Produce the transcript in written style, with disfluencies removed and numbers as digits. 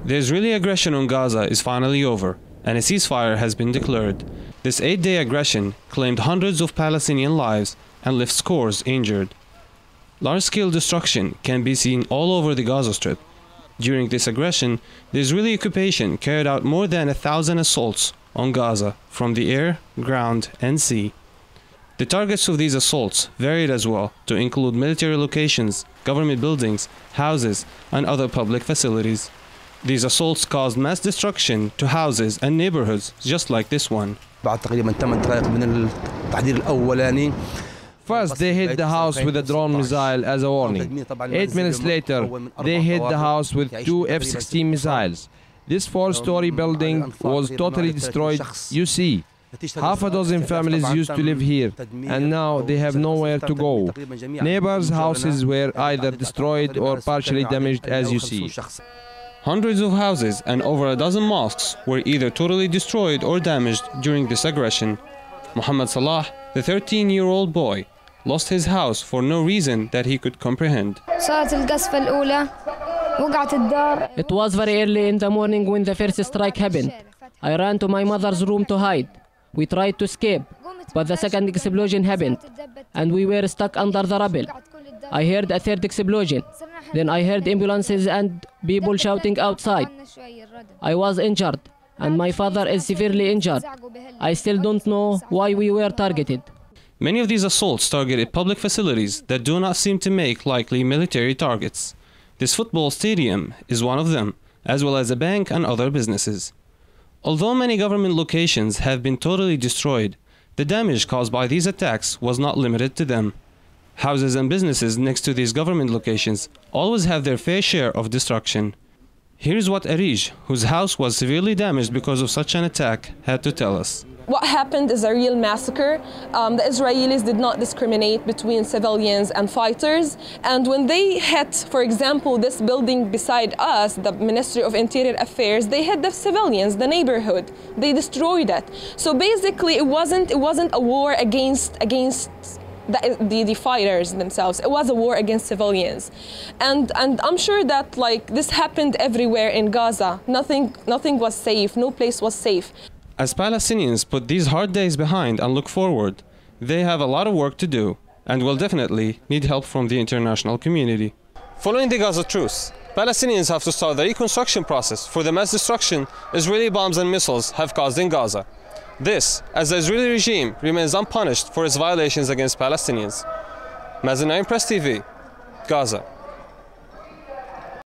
The Israeli aggression on Gaza is finally over, and a ceasefire has been declared. This 8-day aggression claimed hundreds of Palestinian lives and left scores injured. Large-scale destruction can be seen all over the Gaza Strip. During this aggression, the Israeli occupation carried out more than 1,000 assaults on Gaza from the air, ground, and sea. The targets of these assaults varied as well to include military locations, government buildings, houses, and other public facilities. These assaults caused mass destruction to houses and neighborhoods just like this one. First, they hit the house with a drone missile as a warning. 8 minutes later, they hit the house with 2 F-16 missiles. This 4-story building was totally destroyed. You see, half a dozen families used to live here, and now they have nowhere to go. Neighbors' houses were either destroyed or partially damaged, as you see. Hundreds of houses and over a dozen mosques were either totally destroyed or damaged during this aggression. Muhammad Salah, the 13-year-old boy, lost his house for no reason that he could comprehend. It was very early in the morning when the first strike happened. I ran to my mother's room to hide. We tried to escape, but the second explosion happened, and we were stuck under the rubble. I heard a third explosion. Then I heard ambulances and people shouting outside. I was injured, and my father is severely injured. I still don't know why we were targeted. Many of these assaults targeted public facilities that do not seem to make likely military targets. This football stadium is one of them, as well as a bank and other businesses. Although many government locations have been totally destroyed, the damage caused by these attacks was not limited to them. Houses and businesses next to these government locations always have their fair share of destruction. Here's what Arij, whose house was severely damaged because of such an attack, had to tell us. What happened is a real massacre. The Israelis did not discriminate between civilians and fighters. And when they hit, for example, this building beside us, the Ministry of Interior Affairs, they hit the civilians, the neighborhood. They destroyed it. So basically, it wasn't a war against the fighters themselves. It was a war against civilians. And I'm sure that this happened everywhere in Gaza. Nothing was safe. No place was safe. As Palestinians put these hard days behind and look forward, they have a lot of work to do and will definitely need help from the international community. Following the Gaza truce, Palestinians have to start the reconstruction process for the mass destruction Israeli bombs and missiles have caused in Gaza. This, as the Israeli regime remains unpunished for its violations against Palestinians. Mazen Naim Press TV, Gaza.